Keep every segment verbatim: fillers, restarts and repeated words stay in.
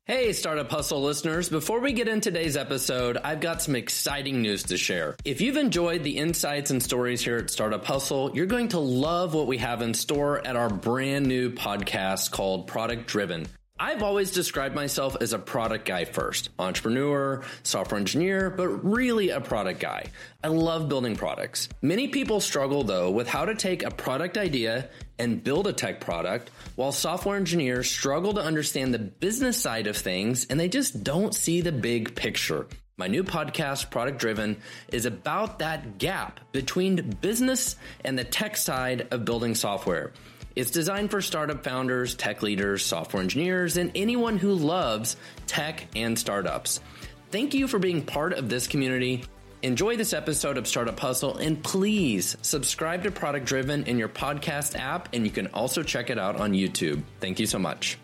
Hey, Startup Hustle listeners. Before we get into today's episode, I've got some exciting news to share. If you've enjoyed the insights and stories here at Startup Hustle, you're going to love what we have in store at our brand new podcast called Product Driven. I've always described myself as a product guy first, entrepreneur, software engineer, but really a product guy. I love building products. Many people struggle though with how to take a product idea and build a tech product, while software engineers struggle to understand the business side of things and they just don't see the big picture. My new podcast, Product Driven, is about that gap between business and the tech side of building software. It's designed for startup founders, tech leaders, software engineers, and anyone who loves tech and startups. Thank you for being part of this community. Enjoy this episode of Startup Hustle, and please subscribe to Product Driven in your podcast app, and you can also check it out on YouTube. Thank you so much.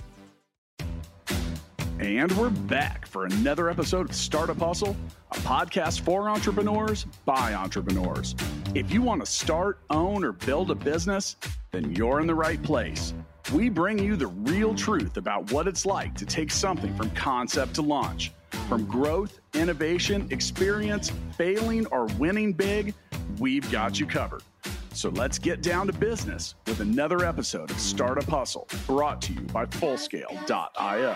And we're back for another episode of Startup Hustle, a podcast for entrepreneurs by entrepreneurs. If you want to start, own, or build a business, then you're in the right place. We bring you the real truth about what it's like to take something from concept to launch. From growth, innovation, experience, failing, or winning big, we've got you covered. So let's get down to business with another episode of Startup Hustle, brought to you by Fullscale dot io.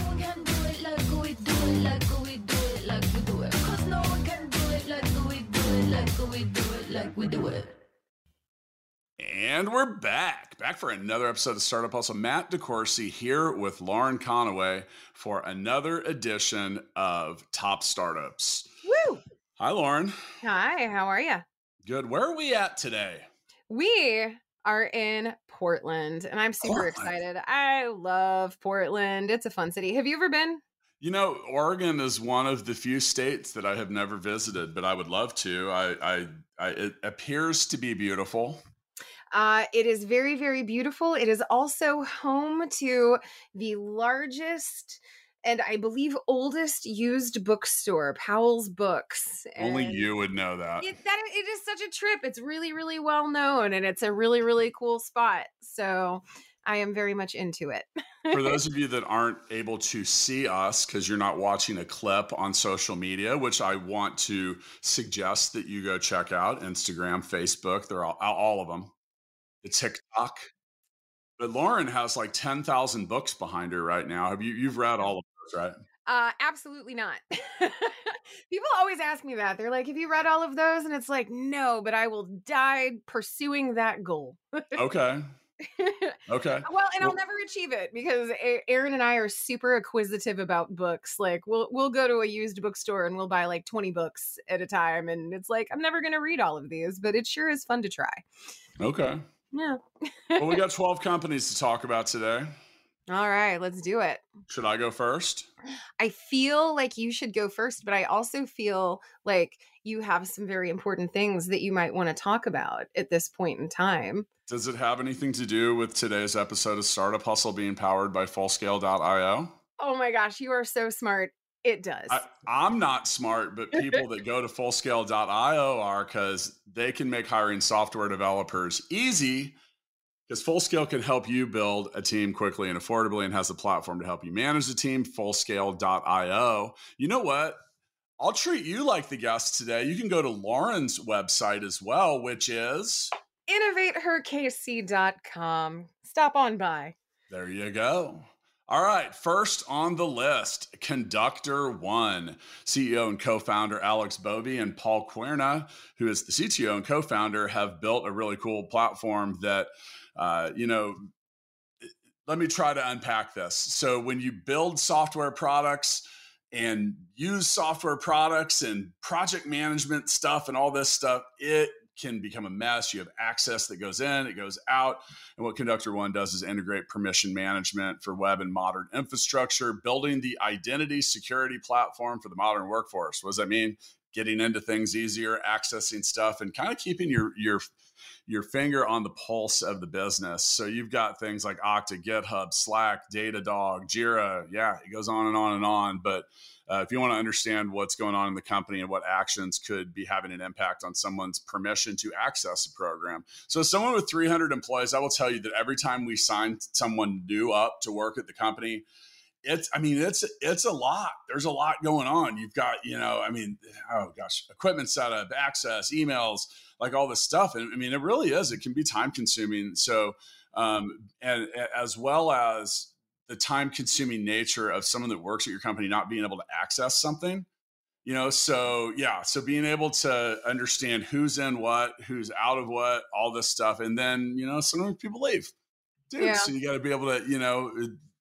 And we're back, back for another episode of Startup Hustle. Matt DeCoursey here with Lauren Conaway for another edition of Top Startups. Woo! Hi, Lauren. Hi, how are you? Good. Where are we at today? We are in Portland, and I'm super Portland. excited. I love Portland. It's a fun city. Have you ever been? You know, Oregon is one of the few states that I have never visited, but I would love to. I, I, I it appears to be beautiful. Uh, it is very, very beautiful. It is also home to the largest and I believe oldest used bookstore, Powell's Books. And Only you would know that. It, that. it is such a trip. It's really, really well known, and it's a really, really cool spot. So I am very much into it. For those of you that aren't able to see us because you're not watching a clip on social media, which I want to suggest that you go check out, Instagram, Facebook, they're all, all of them. The TikTok. But Lauren has like ten thousand books behind her right now. Have you, you've read all of those, right? Uh, absolutely not. People always ask me that. They're like, have you read all of those? And it's like, no, but I will die pursuing that goal. Okay. Okay. Well, and well, I'll never achieve it because Aaron and I are super acquisitive about books. Like we'll, we'll go to a used bookstore and we'll buy like twenty books at a time. And it's like, I'm never going to read all of these, but it sure is fun to try. Okay. Yeah. Well, we got twelve companies to talk about today. All right, let's do it. Should I go first? I feel like you should go first, but I also feel like you have some very important things that you might want to talk about at this point in time. Does it have anything to do with today's episode of Startup Hustle being powered by Fullscale dot io? Oh my gosh, you are so smart. It does. I, I'm not smart, but people that go to Fullscale dot io are, because they can make hiring software developers easy, because Fullscale can help you build a team quickly and affordably and has a platform to help you manage the team, Fullscale dot io. You know what? I'll treat you like the guest today. You can go to Lauren's website as well, which is innovate her k c dot com. Stop on by. There you go. All right, first on the list, Conductor One. C E O and co-founder Alex Bovee and Paul Querna, who is the C T O and co-founder, have built a really cool platform that, uh, you know, let me try to unpack this. So when you build software products and use software products and project management stuff and all this stuff, it can become a mess. You have access that goes in, it goes out. And what Conductor One does is integrate permission management for web and modern infrastructure, building the identity security platform for the modern workforce. What does that mean? Getting into things easier, accessing stuff, and kind of keeping your, your, your finger on the pulse of the business. So you've got things like Okta, GitHub, Slack, Datadog, Jira. Yeah, it goes on and on and on. But Uh, if you want to understand what's going on in the company and what actions could be having an impact on someone's permission to access a program. So as someone with three hundred employees, I will tell you that every time we sign someone new up to work at the company, it's, I mean, it's, it's a lot. There's a lot going on. You've got, you know, I mean, oh gosh, equipment setup, access, emails, like all this stuff. And I mean, it really is, it can be time consuming. So, um, and as well as the time consuming nature of someone that works at your company, not being able to access something, you know, so yeah. So being able to understand who's in what, who's out of what, all this stuff. And then, you know, sometimes people leave. Dude, yeah. So you got to be able to, you know,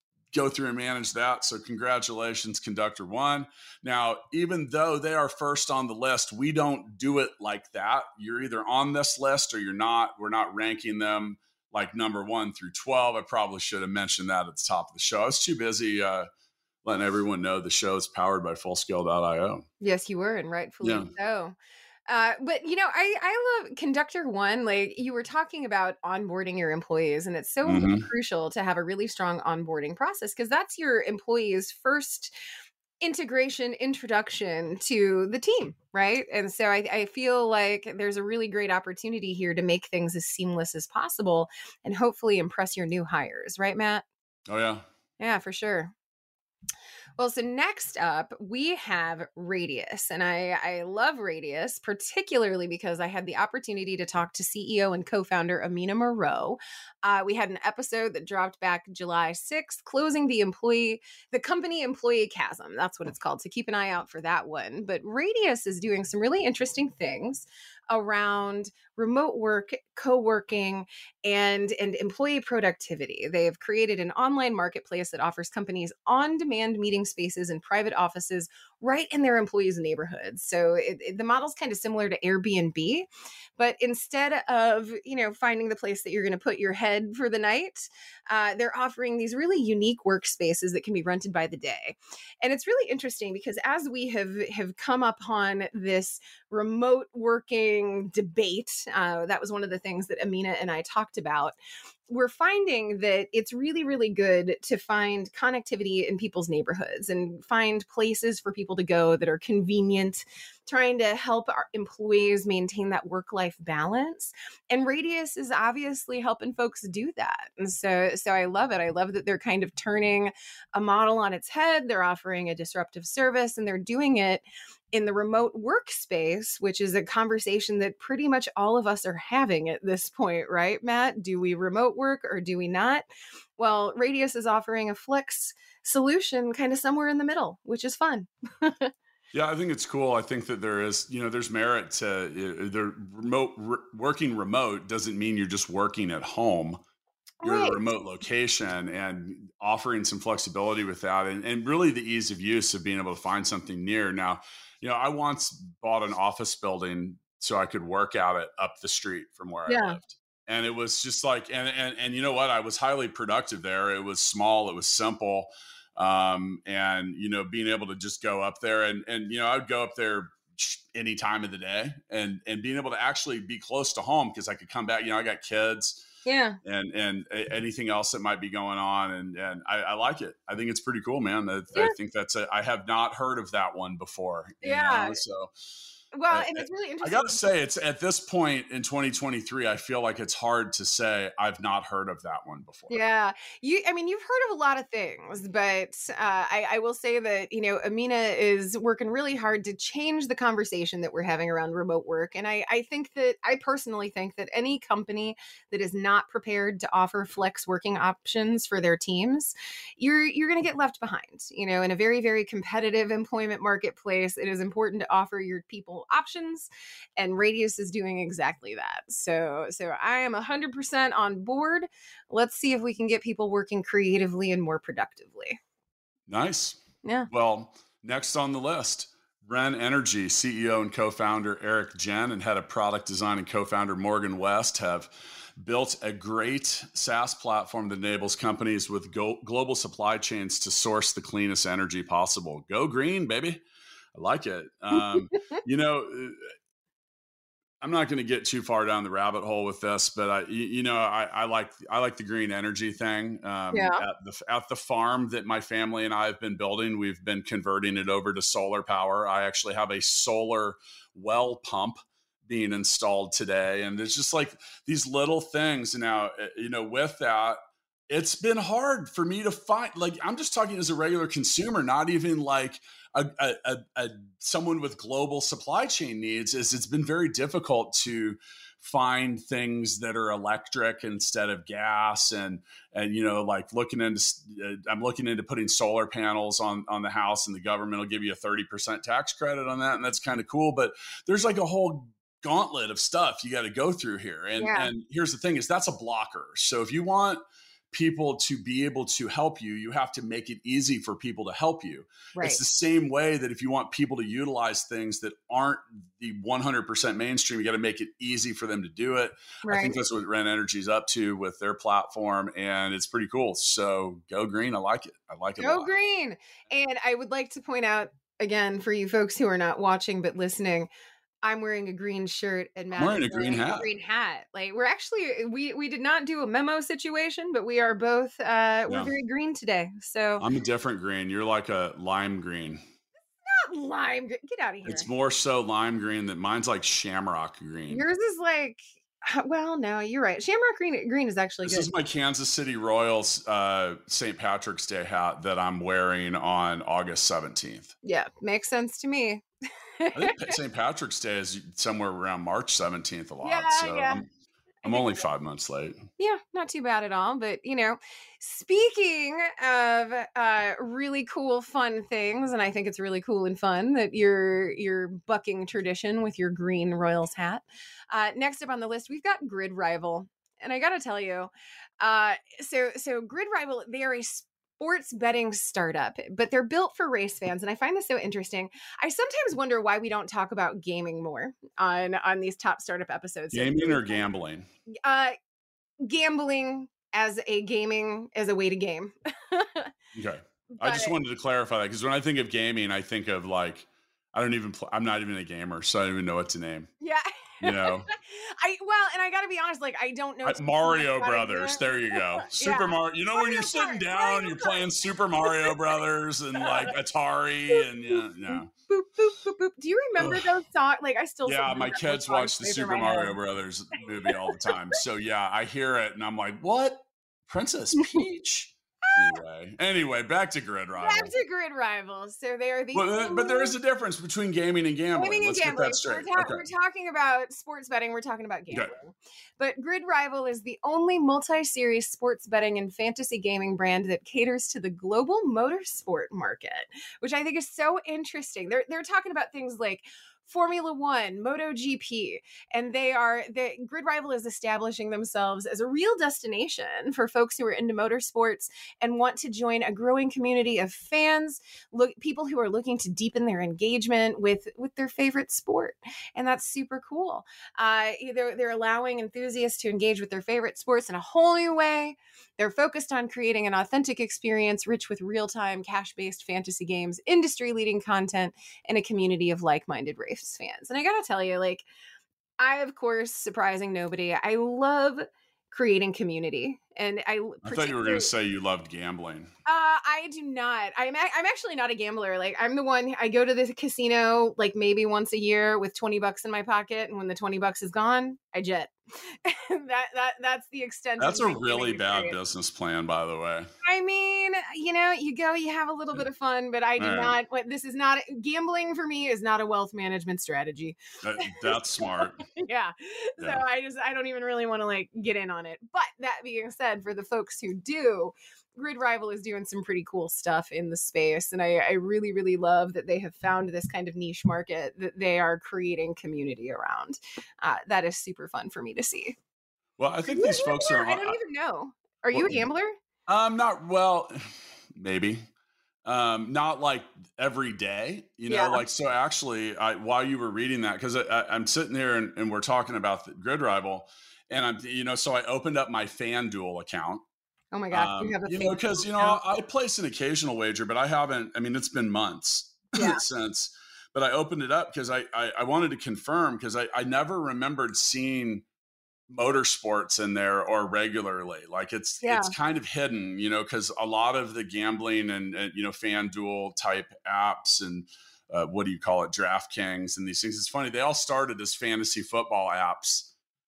go through and manage that. So congratulations, Conductor One. Now, even though they are first on the list, we don't do it like that. You're either on this list or you're not. We're not ranking them like number one through twelve. I probably should have mentioned that at the top of the show. I was too busy uh, letting everyone know the show is powered by Fullscale dot io. Yes, you were, and rightfully yeah. so. Uh, but, you know, I, I love Conductor One. Like you were talking about onboarding your employees, and it's so mm-hmm. crucial to have a really strong onboarding process because that's your employees' first integration, introduction to the team, right? And so I, I feel like there's a really great opportunity here to make things as seamless as possible and hopefully impress your new hires, right, Matt? Oh, yeah. Yeah, for sure. Well, so next up, we have Radius. And I, I love Radius, particularly because I had the opportunity to talk to C E O and co-founder Amina Moreau. Uh, we had an episode that dropped back July sixth, closing the employee, the company employee chasm. That's what it's called. So keep an eye out for that one. But Radius is doing some really interesting things around remote work, co-working, and, and employee productivity. They have created an online marketplace that offers companies on-demand meeting spaces and private offices right in their employees' neighborhoods. So it, it, the model's kind of similar to Airbnb, but instead of, you know, finding the place that you're going to put your head for the night, uh, they're offering these really unique workspaces that can be rented by the day. And it's really interesting because as we have, have come upon this remote working debate, uh, that was one of the things that Amina and I talked about. We're finding that it's really, really good to find connectivity in people's neighborhoods and find places for people to go that are convenient, trying to help our employees maintain that work-life balance. And Radius is obviously helping folks do that. And so, so I love it. I love that they're kind of turning a model on its head. They're offering a disruptive service, and they're doing it in the remote workspace, which is a conversation that pretty much all of us are having at this point, right, Matt? Do we remote work or do we not? Well, Radius is offering a flex solution kind of somewhere in the middle, which is fun. Yeah, I think it's cool. I think that there is, you know, there's merit to uh, the remote re- working remote doesn't mean you're just working at home. You're right. At a remote location, and offering some flexibility with that, and, and really the ease of use of being able to find something near. Now, you know, I once bought an office building so I could work out it up the street from where yeah. I lived. And it was just like, and, and, and you know what? I was highly productive there. It was small. It was simple. Um, and, you know, being able to just go up there and, and, you know, I would go up there any time of the day, and, and being able to actually be close to home because I could come back, you know, I got kids. Yeah. And, and anything else that might be going on. And, and I, I like it. I think it's pretty cool, man. I, yeah. I think that's a, I have not heard of that one before. Yeah. Know? So, well, I, and it's really interesting. I got to say, it's at this point in twenty twenty-three, I feel like it's hard to say I've not heard of that one before. Yeah. You, I mean, you've heard of a lot of things, but uh, I, I will say that, you know, Amina is working really hard to change the conversation that we're having around remote work. And I, I think that, I personally think that any company that is not prepared to offer flex working options for their teams, you're, you're going to get left behind. You know, in a very, very competitive employment marketplace, it is important to offer your people options, and Radius is doing exactly that. So, so I am one hundred percent on board. Let's see if we can get people working creatively and more productively. Nice. Yeah. Well, next on the list, Ren Energy C E O and co-founder Eric Jen and head of product design and co-founder Morgan West have built a great SaaS platform that enables companies with go- global supply chains to source the cleanest energy possible. Go green, baby. I like it. Um, you know, I'm not going to get too far down the rabbit hole with this, but I, you, you know, I, I like I like the green energy thing. Um, yeah. At the at the farm that my family and I have been building, we've been converting it over to solar power. I actually have a solar well pump being installed today, and it's just like these little things. Now, you know, with that, it's been hard for me to find, like, I'm just talking as a regular consumer, not even like a, a, a, a someone with global supply chain needs, is it's been very difficult to find things that are electric instead of gas. And, and, you know, like looking into, uh, I'm looking into putting solar panels on, on the house, and the government will give you a thirty percent tax credit on that. And that's kind of cool. But there's like a whole gauntlet of stuff you got to go through here. And, Yeah. and here's the thing is that's a blocker. So if you want people to be able to help you, you have to make it easy for people to help you. Right. It's the same way that if you want people to utilize things that aren't the one hundred percent mainstream, you got to make it easy for them to do it. Right. I think that's what Ren Energy is up to with their platform, and it's pretty cool. So go green. I like it. I like it. Go green. And I would like to point out again, for you folks who are not watching but listening, I'm wearing a green shirt and Matt I'm wearing is a green wearing hat. A green hat. Like we're actually we we did not do a memo situation, but we are both uh we're Yeah. very green today. So I'm a different green. You're like a lime green. not lime. Get out of here. It's more so lime green than mine's like shamrock green. Yours is like, well, no, you're right. Shamrock green green is actually This good. is my Kansas City Royals uh, Saint Patrick's Day hat that I'm wearing on August seventeenth. Yeah, makes sense to me. I think Saint Patrick's Day is somewhere around March seventeenth a lot. Yeah, so yeah. I'm, I'm only five months late. Yeah, not too bad at all. But, you know, speaking of uh, really cool, fun things, and I think it's really cool and fun that you're you're bucking tradition with your green Royals hat. Uh, next up on the list, we've got Grid Rival. And I got to tell you, uh, so so Grid Rival, they are a sports betting startup, but they're built for race fans. And I find this so interesting. I sometimes wonder why we don't talk about gaming more on, on these top startup episodes. Gaming or gambling? Uh, gambling as a gaming, as a way to game. Okay. I just But- wanted to clarify that because when I think of gaming, I think of like, I don't even, pl- I'm not even a gamer, so I don't even know what to name. Yeah. You know, I well, and I got to be honest, like I don't know I- too Mario much about it Brothers. yet. There you go. Super Yeah. Mario. You know when Mario you're sitting Kart, down, Mario you're Kart. playing Super Mario Brothers and like Atari and yeah, yeah. Boop boop boop boop. Do you remember Ugh. those songs? Like I still Yeah, sometimes my have those kids songs watch the play through Super my Mario head. Brothers movie all the time. So yeah, I hear it and I'm like, what? Princess Peach? Anyway, anyway, back to Grid Rival. Back to Grid Rivals. So they are the Well, but there is a difference between gaming and gambling. Gaming and Let's gambling. get that So we're, straight. ta- Okay. we're talking about sports betting. We're talking about Okay. gambling. But Grid Rival is the only multi-series sports betting and fantasy gaming brand that caters to the global motorsport market, which I think is so interesting. They're they're talking about things like Formula One, MotoGP, and they are the Grid Rival is establishing themselves as a real destination for folks who are into motorsports and want to join a growing community of fans, look people who are looking to deepen their engagement with with their favorite sport, and that's super cool. Uh, they're they're allowing enthusiasts to engage with their favorite sports in a whole new way. They're focused on creating an authentic experience rich with real-time, cash-based fantasy games, industry-leading content, and a community of like-minded race fans. And I gotta tell you, like, I, of course, surprising nobody, I love creating community. And I I thought you were going to say you loved gambling. Uh, I do not. I'm a- I'm actually not a gambler. Like I'm the one. I go to the casino like maybe once a year with twenty bucks in my pocket, and when the twenty bucks is gone, I jet. that that that's the extent. That's of a my really gaming bad experience. business plan, by the way. I mean, you know, you go, you have a little bit of fun, but I do All right. not. What this is not gambling for me is not a wealth management strategy. That, that's smart. Yeah. So Yeah. I just I don't even really want to like get in on it. But that being said, for the folks who do, Grid Rival is doing some pretty cool stuff in the space. And I, I really, really love that they have found this kind of niche market that they are creating community around. Uh, that is super fun for me to see. Well, I think Are you a these folks are. gambler? I don't even know. Are you a Well, gambler? Um, not well, maybe. Um, not like every day, you know. Yeah. Like so. Actually, I while you were reading that, because I, I, I'm sitting here and, and we're talking about the Grid Rival, and I'm, you know, so I opened up my FanDuel account. Oh my God. Um, you have a you know, Facebook because you know, account? I place an occasional wager, but I haven't. I mean, it's been months Yeah. since. But I opened it up because I, I I wanted to confirm because I I never remembered seeing motorsports in there or regularly. Like it's Yeah. it's kind of hidden, you know, because a lot of the gambling and, and you know FanDuel type apps and uh, what do you call it, DraftKings and these things. It's funny, they all started as fantasy football apps.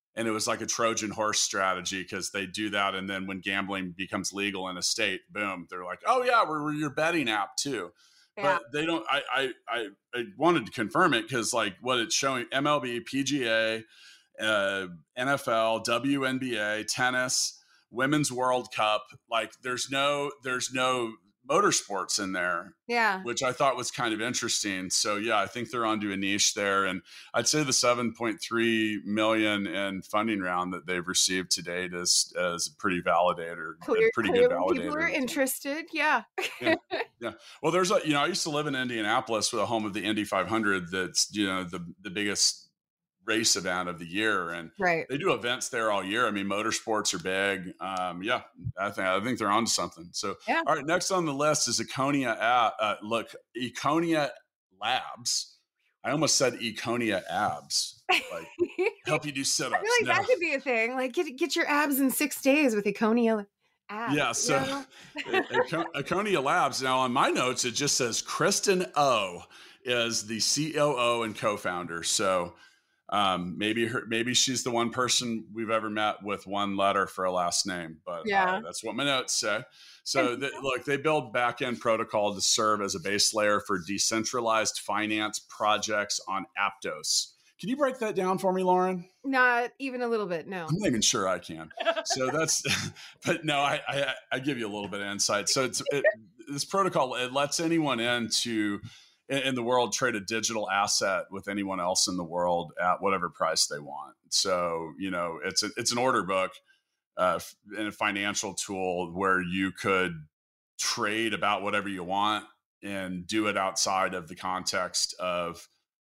And it was like a Trojan horse strategy because they do that. And then when gambling becomes legal in a state, boom, they're like, oh yeah, we're, we're your betting app too. Yeah. But they don't, I, I, I, I wanted to confirm it because like what it's showing, M L B, P G A, uh, N F L, W N B A, tennis, Women's World Cup, like there's no, there's no motorsports in there. Yeah. Which I thought was kind of interesting. So yeah, I think they're onto a niche there. And I'd say the seven point three million in funding round that they've received to date is, is pretty validator, Clear, pretty clear good validator. People are interested. Yeah. yeah. Yeah. Well, there's a, you know, I used to live in Indianapolis with a home of the Indy five hundred. That's, you know, the, the biggest race event of the year. And right. they do events there all year. I mean, motorsports are big. Um, yeah, I think, I think they're onto something. So, yeah. All right, next on the list is Econia. Uh, uh, look, Econia Labs. I almost said Econia Abs. Like, help you do sit-ups. I feel like no. that could be a thing. Like, get get your abs in six days with Econia Abs. Yeah, so you know? Econia Labs. Now, on my notes, it just says Kristen O is the C O O and co-founder. So um, maybe her, maybe she's the one person we've ever met with one letter for a last name. But yeah, uh, that's what my notes say. So the, look, they build back-end protocol to serve as a base layer for decentralized finance projects on Aptos. Can you break that down for me, Lauren? Not even a little bit, no. I'm not even sure I can. So that's, but no, I, I, I give you a little bit of insight. So it's it, this protocol, it lets anyone in to, in, in the world, trade a digital asset with anyone else in the world at whatever price they want. So, you know, it's a, it's an order book uh, and a financial tool where you could trade about whatever you want and do it outside of the context of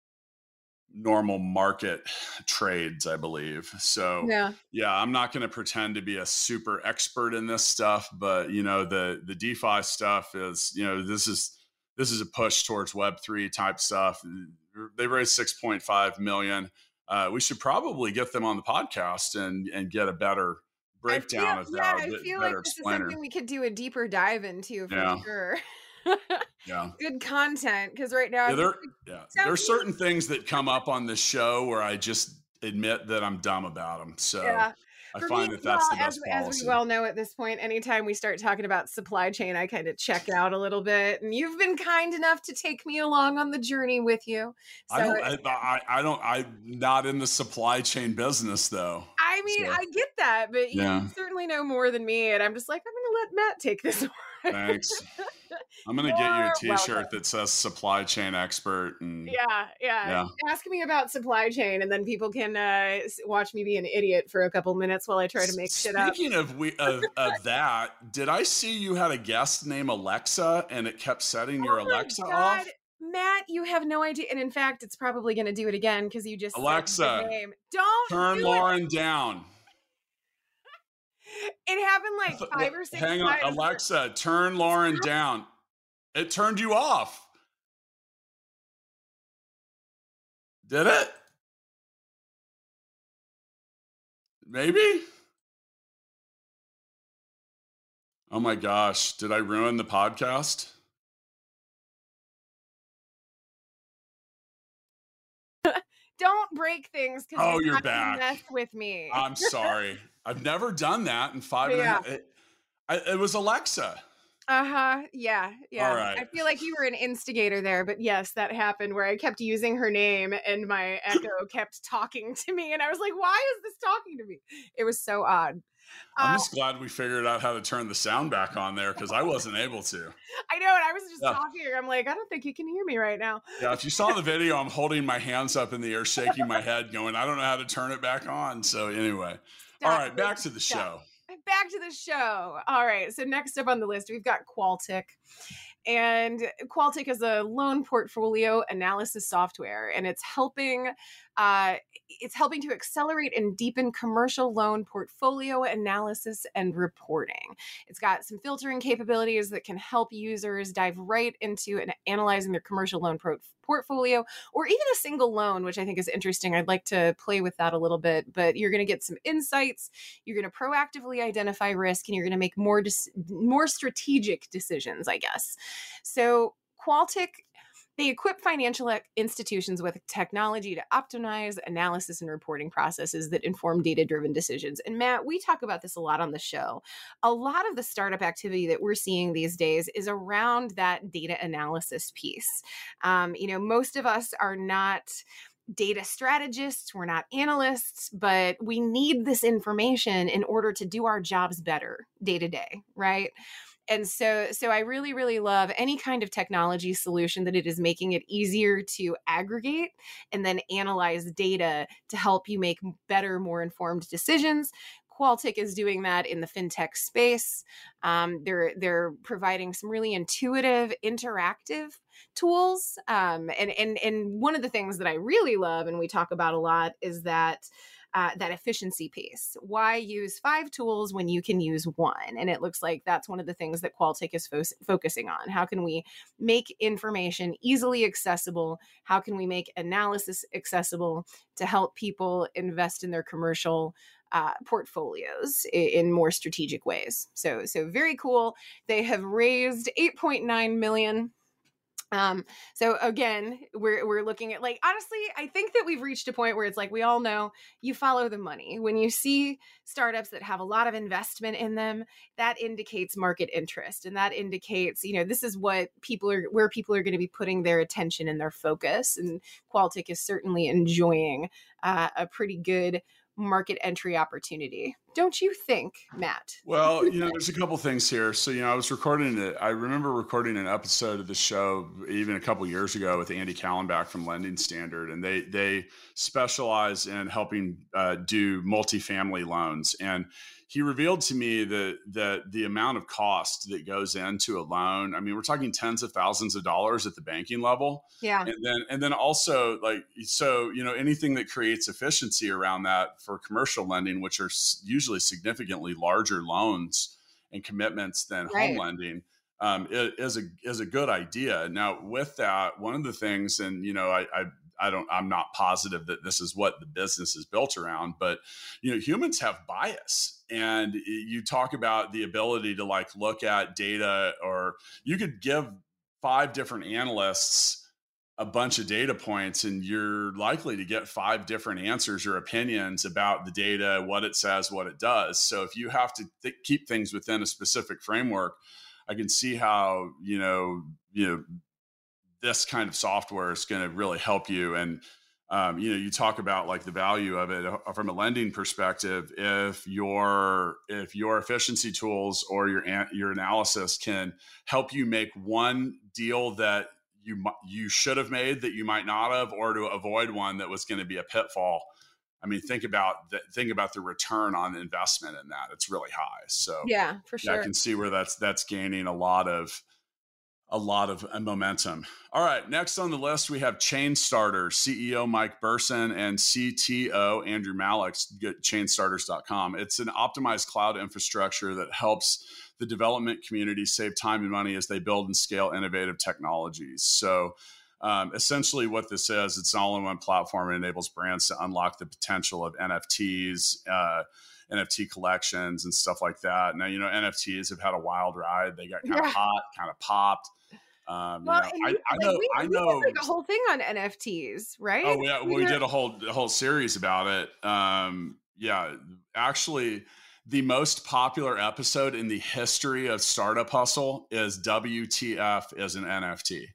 normal market trades, I believe. So yeah, yeah, I'm not going to pretend to be a super expert in this stuff, but you know, the, the DeFi stuff is, you know, this is, this is a push towards Web three type stuff. They raised six point five million. Uh, we should probably get them on the podcast and, and get a better breakdown feel, of yeah, that. I bit, feel better like this explainer. is something we could do a deeper dive into for Yeah. sure. Yeah. Good content. Cause right now, Yeah, there, yeah. there's certain things that come up on this show where I just admit that I'm dumb about them. So yeah. I For find me, that that's well, the best as, policy. as we well know at this point, anytime we start talking about supply chain, I kind of check out a little bit. And you've been kind enough to take me along on the journey with you. So, I don't, I, I, I don't, I'm not in the supply chain business though. I mean, So, I get that, but you yeah. certainly know more than me. And I'm just like, I'm going to let Matt take this one. Thanks. I'm going to get you a You're t-shirt welcome. that says supply chain expert. And Yeah, yeah, Yeah. Ask me about supply chain, and then people can uh, s- watch me be an idiot for a couple minutes while I try to make shit up. Speaking of we of, of that, did I see you had a guest named Alexa and it kept setting your Oh my Alexa God, off? Matt, you have no idea. And in fact, it's probably going to do it again because you just said Alexa, the name. Don't Turn do Lauren down. It. It happened like five or six Hang on, times. Alexa, turn Lauren down. It turned you off. Did it? Maybe? Oh my gosh, did I ruin the podcast? Don't break things because Oh, you're, you're not gonna back. mess with me. I'm sorry. I've never done that in five and a Yeah. half. It, I, it was Alexa. Uh-huh. Yeah. Yeah. All right. I feel like you were an instigator there, but yes, that happened where I kept using her name and my Echo kept talking to me. And I was like, why is this talking to me? It was so odd. I'm Uh, just glad we figured out how to turn the sound back on there because I wasn't able to. I know. And I was just Yeah. talking. I'm like, I don't think you can hear me right now. Yeah, if you saw the video, I'm holding my hands up in the air, shaking my head, going, I don't know how to turn it back on. So anyway, all Stop right, back it. to the Stop. show. Back to the show. All right. So next up on the list, we've got Qualtic. And Qualtic is a loan portfolio analysis software, and it's helping uh, it's helping to accelerate and deepen commercial loan portfolio analysis and reporting. It's got some filtering capabilities that can help users dive right into and analyzing their commercial loan pro- portfolio or even a single loan, which I think is interesting. I'd like to play with that a little bit, but you're going to get some insights. You're going to proactively identify risk, and you're going to make more dis- more strategic decisions, I guess. So Qualtic, They equip financial institutions with technology to optimize analysis and reporting processes that inform data-driven decisions. And Matt, we talk about this a lot on the show. A lot of the startup activity that we're seeing these days is around that data analysis piece. Um, you know, most of us are not data strategists, we're not analysts, but we need this information in order to do our jobs better day to day, right? And so, so I really, really love any kind of technology solution that it is making it easier to aggregate and then analyze data to help you make better, more informed decisions. Qualtic is doing that in the fintech space. Um, they're they're providing some really intuitive, interactive tools. Um, and and and one of the things that I really love, and we talk about a lot, is that uh, that efficiency piece. Why use five tools when you can use one? And it looks like that's one of the things that Qualtic is fo- focusing on. How can we make information easily accessible? How can we make analysis accessible to help people invest in their commercial Uh, portfolios in, in more strategic ways? So, so very cool. They have raised eight point nine million. Um, so again, we're we're looking at, like, honestly, I think that we've reached a point where it's like, we all know you follow the money. When you see startups that have a lot of investment in them, that indicates market interest, and that indicates, you know, this is what people are, where people are going to be putting their attention and their focus. And Qualtic is certainly enjoying uh, a pretty good market entry opportunity. Don't you think, Matt? Well, you know, there's a couple things here. So, you know, I was recording it. I remember recording an episode of the show even a couple years ago with Andy Kallenbach from Lending Standard, and they they specialize in helping uh, do multifamily loans. And he revealed to me that that the amount of cost that goes into a loan, I mean, we're talking tens of thousands of dollars at the banking level. Yeah. And then and then also, like, so, you know, anything that creates efficiency around that for commercial lending, which are usually significantly larger loans and commitments than Right. home lending, um, is a is a good idea. Now, with that, one of the things, and you know, I, I I don't, I'm not positive that this is what the business is built around, but you know, humans have bias, and you talk about the ability to, like, look at data, or you could give five different analysts a bunch of data points, and you're likely to get five different answers or opinions about the data, what it says, what it does. So if you have to th- keep things within a specific framework, I can see how, you know, you know, this kind of software is going to really help you. And, um, you know, you talk about, like, the value of it from a lending perspective. If your, if your efficiency tools or your, your analysis can help you make one deal that you you should have made that you might not have, or to avoid one that was going to be a pitfall, I mean, think about the, think about the return on investment in that. It's really high. So Yeah, for yeah, sure. I can see where that's that's gaining a lot of a lot of momentum. All right, next on the list we have ChainStarter, C E O Mike Burson and C T O Andrew Malik. Get chain starters dot com. It's an optimized cloud infrastructure that helps the development community save time and money as they build and scale innovative technologies. So um, essentially what this is, it's an all-in-one platform. It enables brands to unlock the potential of N F Ts, uh, N F T collections and stuff like that. Now, you know, N F Ts have had a wild ride. They got kind Yeah. of hot, kind of popped. Um, Well, you know, and I, I we, know, like, we, I we know. did, like, a whole thing on N F Ts, right? Oh, yeah, We we did- did a whole a whole series about it. Um, yeah, actually, the most popular episode in the history of Startup Hustle is W T F is an N F T.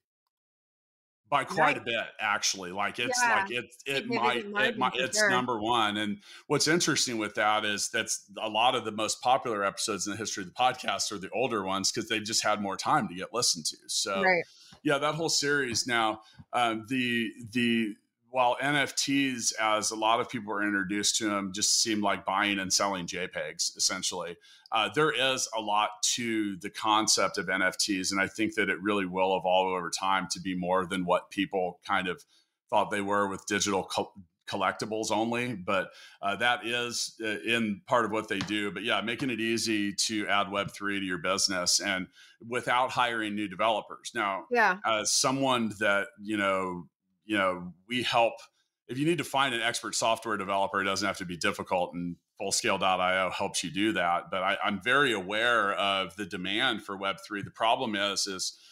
By quite Right. a bit, actually. Like, it's Yeah. like it it might Significant it margin might for it's sure. number one. And what's interesting with that is that's a lot of the most popular episodes in the history of the podcast are the older ones, because they've just had more time to get listened to. So Right. yeah, that whole series. Now, um, the the while N F Ts, as a lot of people were introduced to them, just seem like buying and selling JPEGs, essentially. Uh, there is a lot to the concept of N F Ts, and I think that it really will evolve over time to be more than what people kind of thought they were with digital co- collectibles only. But uh, that is uh, in part of what they do. But yeah, making it easy to add Web three to your business and without hiring new developers. Now, Yeah. as someone that, you know, you know, we help, if you need to find an expert software developer, it doesn't have to be difficult, and fullscale dot io helps you do that. But I, I'm very aware of the demand for Web three. The problem is, is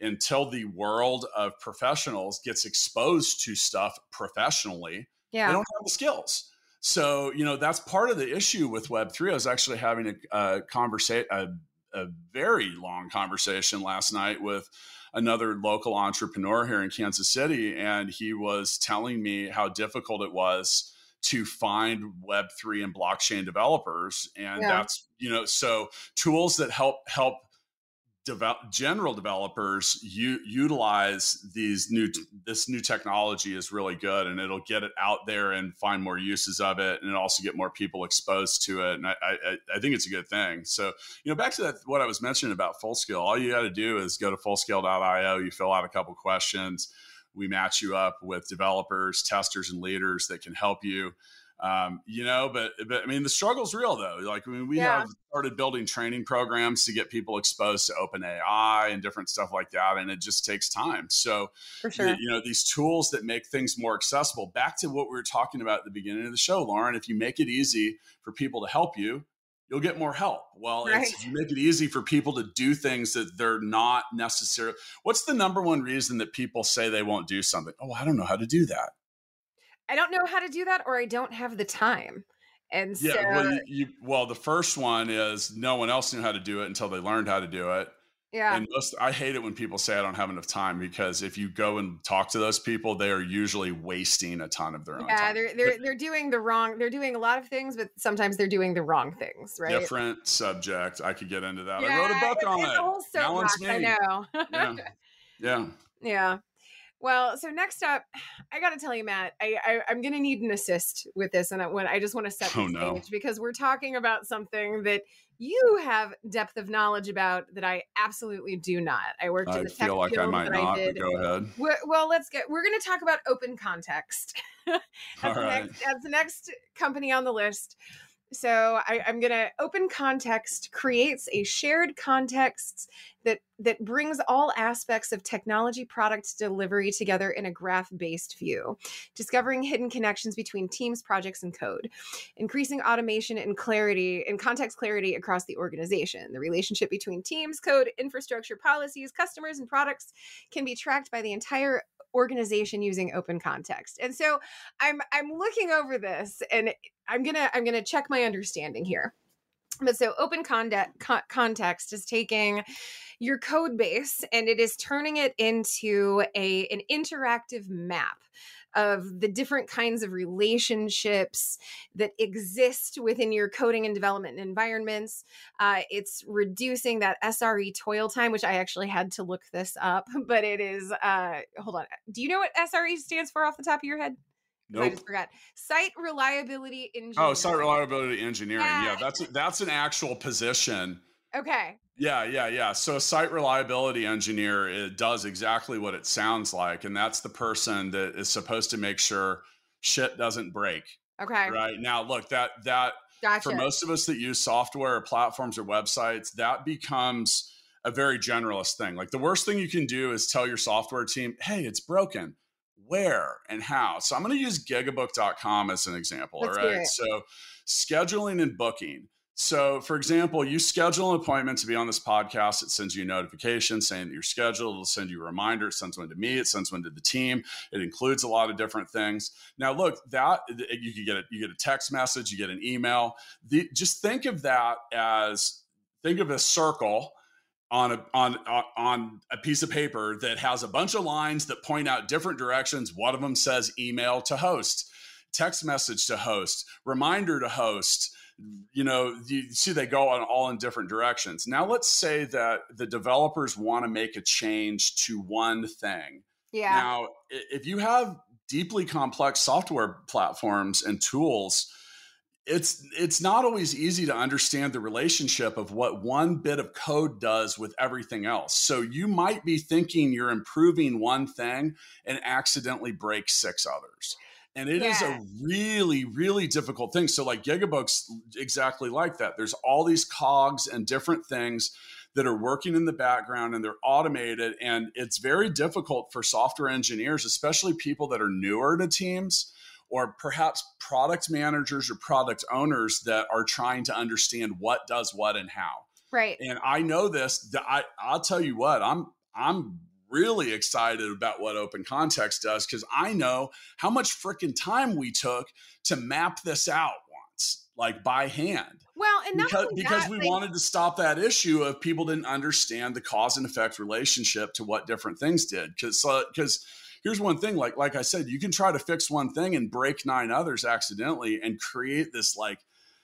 until the world of professionals gets exposed to stuff professionally, Yeah. they don't have the skills. So, you know, that's part of the issue with Web three. I was actually having a, a conversation, a, a very long conversation last night with another local entrepreneur here in Kansas City. And he was telling me how difficult it was to find Web three and blockchain developers. And Yeah. that's, you know, so tools that help, help develop general developers u- utilize these new, this new technology is really good, and it'll get it out there and find more uses of it. And also get more people exposed to it. And I, I, I think it's a good thing. So, you know, back to that, what I was mentioning about Fullscale, all you got to do is go to fullscale dot io. You fill out a couple questions. We match you up with developers, testers, and leaders that can help you. Um, you know, but, but I mean, the struggle's real though. Like, I mean, we Yeah. have started building training programs to get people exposed to OpenAI and different stuff like that. And it just takes time. So, For sure. you, you know, these tools that make things more accessible, back to what we were talking about at the beginning of the show, Lauren, if you make it easy for people to help you, you'll get more help. Well, Right. it's, if you make it easy for people to do things that they're not necessarily, what's the number one reason that people say they won't do something? Oh, I don't know how to do that. I don't know how to do that, or I don't have the time. And Yeah, so, well, you, you, well, the first one is no one else knew how to do it until they learned how to do it. yeah, And most, I hate it when people say I don't have enough time, because if you go and talk to those people, they are usually wasting a ton of their own yeah, time. they're they're they're doing the wrong. They're doing a lot of things, but sometimes they're doing the wrong things, right? Different subject. I could get into that. Yeah, I wrote a book it's, on it's it. a whole Balance soapbox. I me. know. Yeah. Yeah. Yeah. Well, so next up, I got to tell you, Matt, I, I I'm going to need an assist with this, and I, when I just want to set the Oh, stage no. because we're talking about something that you have depth of knowledge about that I absolutely do not. I worked in I the tech feel like I field might that not, I but did. go ahead. Well, well, let's get. We're going to talk about Open Context. that's, All the right. next, that's the next company on the list. So I, I'm going to Open Context creates a shared context that that brings all aspects of technology product delivery together in a graph-based view, discovering hidden connections between teams, projects, and code, increasing automation and clarity and context clarity across the organization. The relationship between teams, code, infrastructure, policies, customers, and products can be tracked by the entire organization using Open Context. And so I'm I'm looking over this, and I'm gonna I'm gonna check my understanding here. But so Open Conde- Con- Context is taking your code base and it is turning it into a an interactive map of the different kinds of relationships that exist within your coding and development environments. Uh, it's reducing that S R E toil time, which I actually had to look this up, but it is, uh, hold on. Do you know what S R E stands for off the top of your head? I Nope. just forgot. Site Reliability Engineering. Oh, site reliability engineering. Yeah. Yeah, that's that's an actual position. Okay. Yeah, yeah, yeah. So a site reliability engineer, it does exactly what it sounds like, and that's the person that is supposed to make sure shit doesn't break. Okay. Right now, look, that that Gotcha. for most of us that use software or platforms or websites, that becomes a very generalist thing. Like the worst thing you can do is tell your software team, "Hey, it's broken." Where and how? So I'm going to use gigabook dot com as an example. Let's all hear right. it. So scheduling and booking. So for example, you schedule an appointment to be on this podcast. It sends you a notification saying that you're scheduled. It'll send you a reminder. It sends one to me. It sends one to the team. It includes a lot of different things. Now, look, that you could get it. You get a text message. You get an email. The, just think of that as think of a circle on a on on a piece of paper that has a bunch of lines that point out different directions. One of them says email to host, text message to host, reminder to host. You know, you see they go on all in different directions. Now let's say that the developers want to make a change to one thing. Yeah. Now, if you have deeply complex software platforms and tools, it's it's not always easy to understand the relationship of what one bit of code does with everything else. So you might be thinking you're improving one thing and accidentally break six others. And it Yeah. is a really, really difficult thing. So like Gigabook's exactly like that. There's all these cogs and different things that are working in the background and they're automated. And it's very difficult for software engineers, especially people that are newer to teams, or perhaps product managers or product owners that are trying to understand what does what and how. Right. And I know this, that I, I'll tell you what, I'm, I'm really excited about what Open Context does, because I know how much freaking time we took to map this out once, like by hand. Well, and not because, only because that, we like, wanted to stop that issue of people didn't understand the cause and effect relationship to what different things did. Because because here's one thing, like like I said, you can try to fix one thing and break nine others accidentally and create this like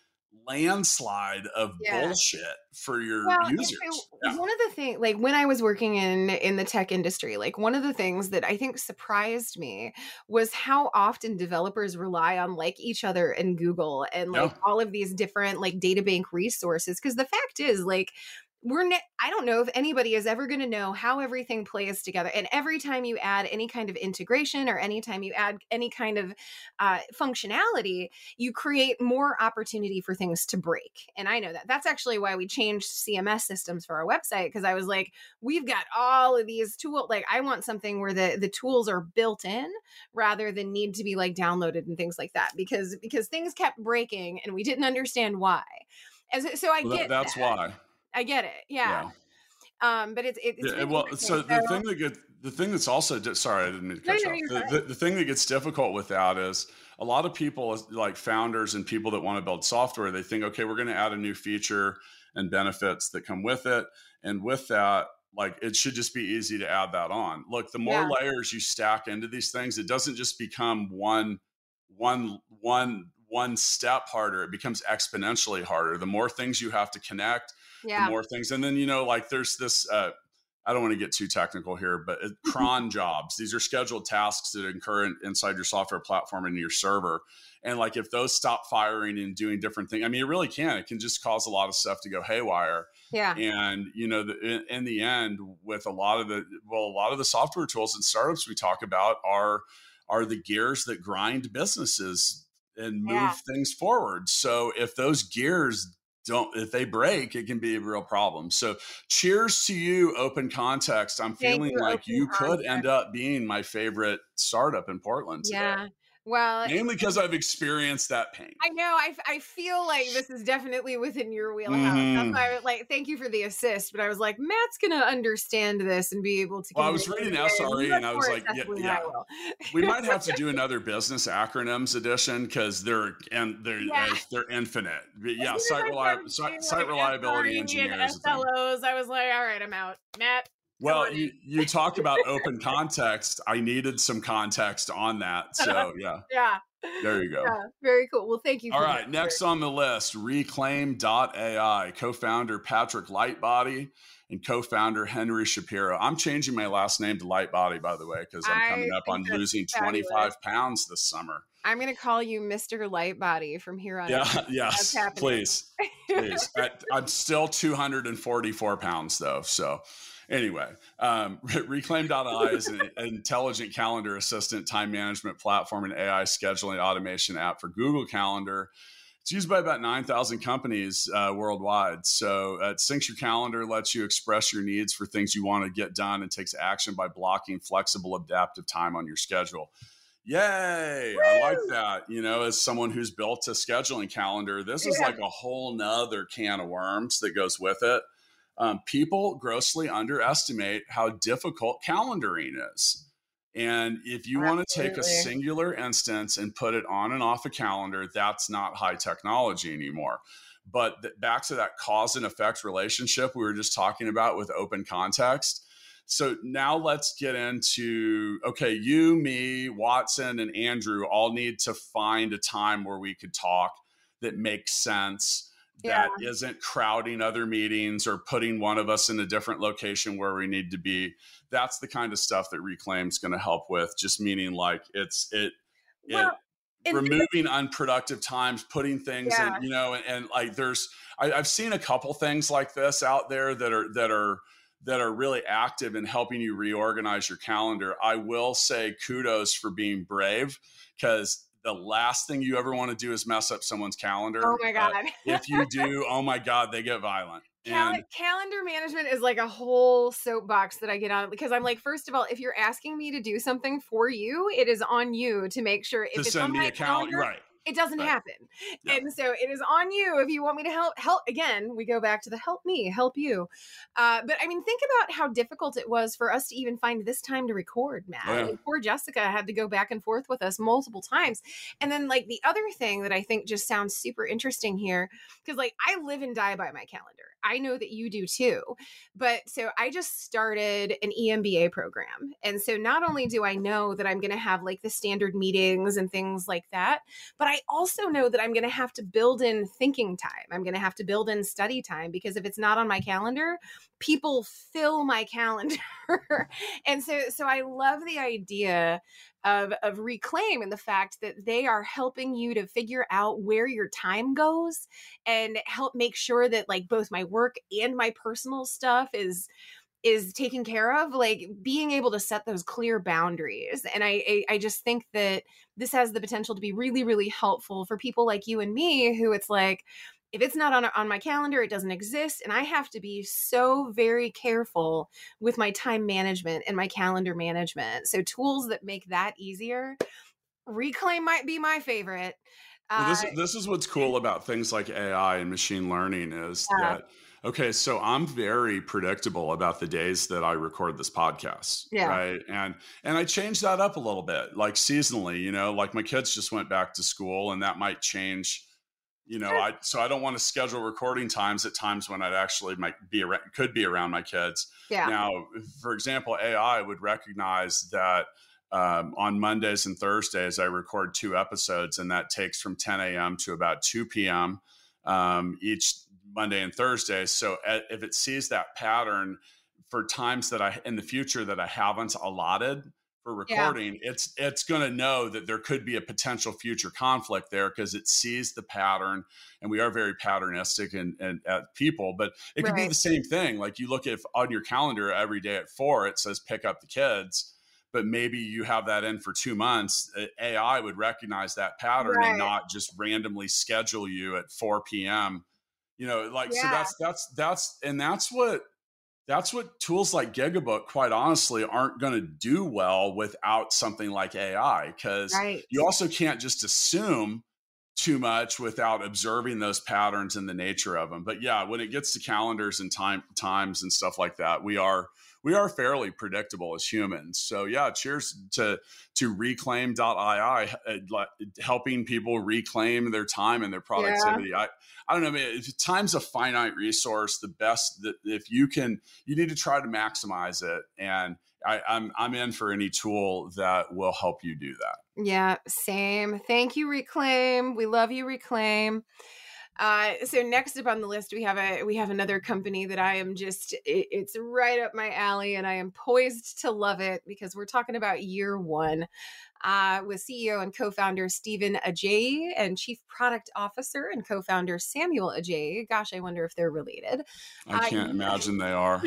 landslide of yeah. bullshit for your well, users. So yeah. One of the things, like when I was working in in the tech industry, like one of the things that I think surprised me was how often developers rely on like each other and Google and like Yeah. all of these different like data bank resources. Because the fact is, like, we're ne- I don't know if anybody is ever going to know how everything plays together. And every time you add any kind of integration or anytime you add any kind of uh, functionality, you create more opportunity for things to break. And I know that. That's actually why we changed C M S systems for our website, because I was like, we've got all of these tools. Like, I want something where the the tools are built in rather than need to be like downloaded and things like that, because because things kept breaking and we didn't understand why. As, so I well, get that, that's that. why. I get it. Yeah. yeah. Um, but it's, it, it's yeah, really well, interesting. so the thing that gets the thing that's also sorry, I didn't mean to cut No, you no, off. you're The, the, the thing that gets difficult with that is a lot of people, like founders and people that want to build software, they think, okay, we're going to add a new feature and benefits that come with it, and with that, like, it should just be easy to add that on. Look, the more Yeah. layers you stack into these things, it doesn't just become one, one, one, one step harder. It becomes exponentially harder. The more things you have to connect, Yeah. the more things. And then, you know, like there's this, uh, I don't want to get too technical here, but it, cron jobs. These are scheduled tasks that occur in, inside your software platform and your server. And like, if those stop firing and doing different things, I mean, it really can. It can just cause a lot of stuff to go haywire. Yeah. And, you know, the, in, in the end, with a lot of the, well, a lot of the software tools and startups we talk about are, are the gears that grind businesses and move Yeah. things forward. So if those gears don't, if they break, it can be a real problem. So cheers to you, Open Context. I'm Thank feeling you, like Open you could Context. end up being my favorite startup in Portland today. Yeah. Well, Mainly because I've experienced that pain. I know. I, I feel like this is definitely within your wheelhouse. Mhm. That's why I was like, thank you for the assist. But I was like, Matt's going to understand this and be able to. Well, I was communicate reading it S R E much and I was more like, yeah, accessibly than yeah. I will. We might have to do another business acronyms edition because they're and they're Yeah. uh, they're infinite. But yeah, As soon site, as I reli- started site, seeing, site like, reliability S R E and engineers. is a thing. S L Os, I was like, all right, I'm out. Matt. Well, on. you, you talk about Open Context. I needed some context on that. So yeah, Yeah. there you go. Yeah. Very cool. Well, thank you. All for right, that. next on the list, Reclaim dot A I, co-founder Patrick Lightbody and co-founder Henry Shapiro. I'm changing my last name to Lightbody, by the way, because I'm coming I up on think that's losing fabulous. twenty-five pounds this summer. I'm going to call you Mister Lightbody from here on Yeah, out. yes, happening. please, please. I, I'm still two hundred forty-four pounds though, so anyway, um, Reclaim dot A I is an intelligent calendar assistant, time management platform, and A I scheduling automation app for Google Calendar. It's used by about nine thousand companies uh, worldwide. So uh, it syncs your calendar, lets you express your needs for things you want to get done, and takes action by blocking flexible, adaptive time on your schedule. Yay! Woo! I like that. You know, as someone who's built a scheduling calendar, this is Yeah. like a whole nother can of worms that goes with it. Um, people grossly underestimate how difficult calendaring is. And if you want to take a Absolutely. singular instance and put it on and off a calendar, that's not high technology anymore. But th- back to that cause and effect relationship we were just talking about with Open Context. So now let's get into, okay, you, me, Watson, and Andrew all need to find a time where we could talk that makes sense, that Yeah. isn't crowding other meetings or putting one of us in a different location where we need to be. That's the kind of stuff that Reclaim's going to help with, just meaning like it's, it, Well, it and removing unproductive times, putting things Yeah. in, you know, and, and like there's, I, I've seen a couple things like this out there that are, that are, that are really active in helping you reorganize your calendar. I will say kudos for being brave, because the last thing you ever want to do is mess up someone's calendar. Oh my God. Uh, if you do, oh my God, they get violent. Cal- And calendar management is like a whole soapbox that I get on, because I'm like, first of all, if you're asking me to do something for you, it is on you to make if to it's send on me my a calendar, calendar, right? It doesn't But, happen. yeah. And so it is on you if you want me to help. Help again, we go back to the help me, help you. Uh, but I mean, think about how difficult it was for us to even find this time to record, Matt. Oh, yeah. Like, poor Jessica had to go back and forth with us multiple times. And then, like, the other thing that I think just sounds super interesting here, because, like, I live and die by my calendar. I know that you do too. But so I just started an E M B A program. And so not only do I know that I'm going to have like the standard meetings and things like that, but I also know that I'm going to have to build in thinking time. I'm going to have to build in study time, because if it's not on my calendar, people fill my calendar. And so so I love the idea of of Reclaim and the fact that they are helping you to figure out where your time goes and help make sure that like both my work and my personal stuff is is taken care of, like being able to set those clear boundaries. And I, I I just think that this has the potential to be really, really helpful for people like you and me, who it's like, if it's not on, on my calendar, it doesn't exist. And I have to be so very careful with my time management and my calendar management. So tools that make that easier, Reclaim might be my favorite. Well, this, Uh, this is what's cool about things like A I and machine learning is Yeah. that, okay, so I'm very predictable about the days that I record this podcast, Yeah. right? And and I change that up a little bit, like seasonally, you know, like my kids just went back to school and that might change, you know, I so I don't want to schedule recording times at times when I'd actually might be around, could be around my kids. Yeah. Now, for example, A I would recognize that um, on Mondays and Thursdays, I record two episodes, and that takes from ten a.m. to about two p.m. Um, each Monday and Thursday. So at, if it sees that pattern for times that I in the future that I haven't allotted for Yeah. recording, it's it's going to know that there could be a potential future conflict there because it sees the pattern, and we are very patternistic and, and at people. But it could be Right. the same thing. Like you look at on your calendar every day at four, it says pick up the kids. But maybe you have that in for two months. A I would recognize that pattern Right. and not just randomly schedule you at four p.m. You know, like so Yeah. that's that's that's and that's what that's what tools like Gigabook, quite honestly, aren't going to do well without something like A I, because Right. you also can't just assume too much without observing those patterns and the nature of them. But yeah, when it gets to calendars and time times and stuff like that, we are we are fairly predictable as humans. So yeah, cheers to to reclaim dot I I, uh, like, helping people reclaim their time and their productivity. I I don't know, man, if time's a finite resource, the best that if you can, you need to try to maximize it. And I, I'm I'm in for any tool that will help you do that. Yeah, same. Thank you, Reclaim. We love you, Reclaim. Uh, so next up on the list, we have a we have another company that I am just it, it's right up my alley, and I am poised to love it because we're talking about Year One uh, with C E O and co-founder Stephen Ajayi and Chief Product Officer and co-founder Samuel Ajayi. Gosh, I wonder if they're related. I can't Uh, imagine they are.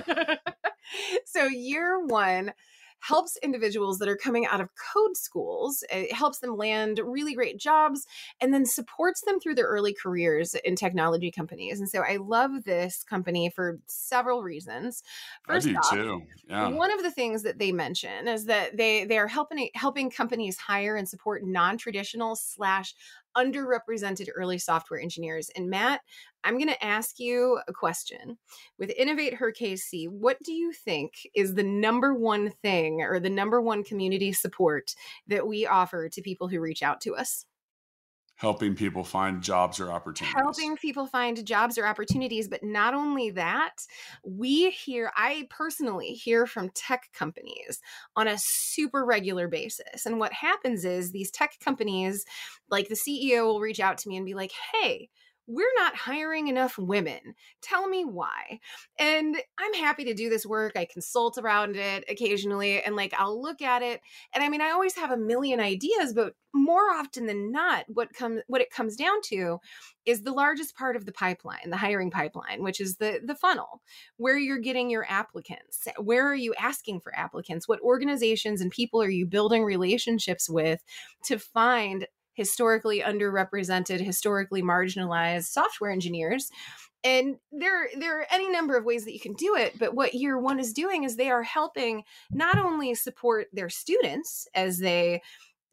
So Year One helps individuals that are coming out of code schools. It helps them land really great jobs and then supports them through their early careers in technology companies. And so I love this company for several reasons. First I do off, too. Yeah. one of the things that they mention is that they they are helping helping companies hire and support non-traditional slash underrepresented early software engineers. And Matt, I'm going to ask you a question. With Innovate Her K C, what do you think is the number one thing or the number one community support that we offer to people who reach out to us? Helping people find jobs or opportunities. Helping people find jobs or opportunities. But not only that, we hear, I personally hear from tech companies on a super regular basis. And what happens is these tech companies, like the C E O will reach out to me and be like, hey, we're not hiring enough women. Tell me why. And I'm happy to do this work. I consult around it occasionally, and like I'll look at it. And I mean, I always have a million ideas, but more often than not, what comes what it comes down to is the largest part of the pipeline, the hiring pipeline, which is the the funnel, where you're getting your applicants. Where are you asking for applicants? What organizations and people are you building relationships with to find historically underrepresented, historically marginalized software engineers? And there, there are any number of ways that you can do it. But what Year One is doing is they are helping not only support their students as they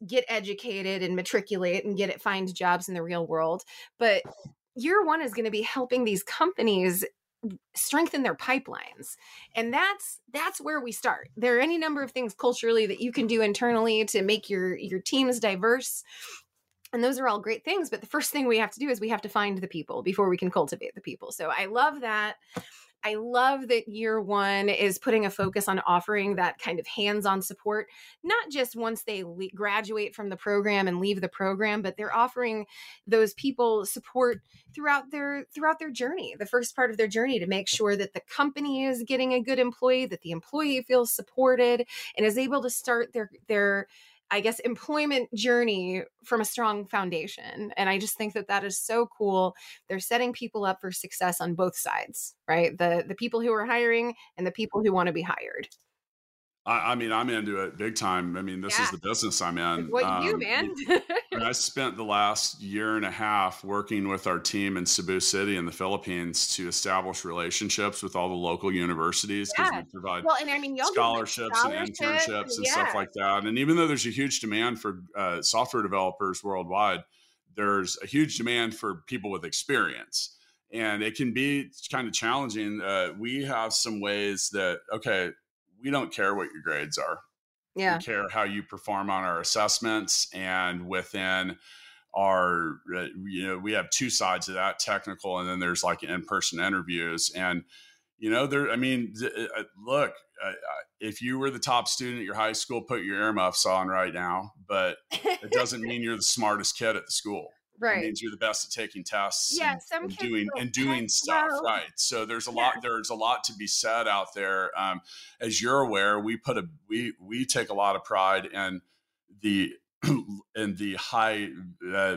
get educated and matriculate and get it, find jobs in the real world. But year one is going to be helping these companies strengthen their pipelines. And that's that's where we start. There are any number of things culturally that you can do internally to make your your teams diverse. And those are all great things. But the first thing we have to do is we have to find the people before we can cultivate the people. So I love that. I love that year one is putting a focus on offering that kind of hands-on support, not just once they le- graduate from the program and leave the program, but they're offering those people support throughout their throughout their journey, the first part of their journey, to make sure that the company is getting a good employee, that the employee feels supported and is able to start their their I guess, employment journey from a strong foundation. And I just think that that is so cool. They're setting people up for success on both sides, right? The the people who are hiring and the people who want to be hired. I, I mean, I'm into it big time. I mean, this Yeah. is the business I'm in. What you do, Um, man. And I spent the last year and a half working with our team in Cebu City in the Philippines to establish relationships with all the local universities, because Yeah. we provide Well, and I mean, y'all give them scholarships and scholarships, internships and yeah. stuff like that. And even though there's a huge demand for uh, software developers worldwide, there's a huge demand for people with experience. And it can be kind of challenging. Uh, we have some ways that, okay, we don't care what your grades are. Yeah. We care how you perform on our assessments, and within our, uh, you know, we have two sides of that, technical, and then there's like in-person interviews. And, you know, there, I mean, th- uh, look, uh, if you were the top student at your high school, put your earmuffs on right now, but it doesn't mean you're the smartest kid at the school. Right. It means you're the best at taking tests Yeah, and, some and kids doing don't and doing test stuff, well. right? So there's a Yeah. lot there's a lot to be said out there. Um, as you're aware, we put a we we take a lot of pride in the in the high uh,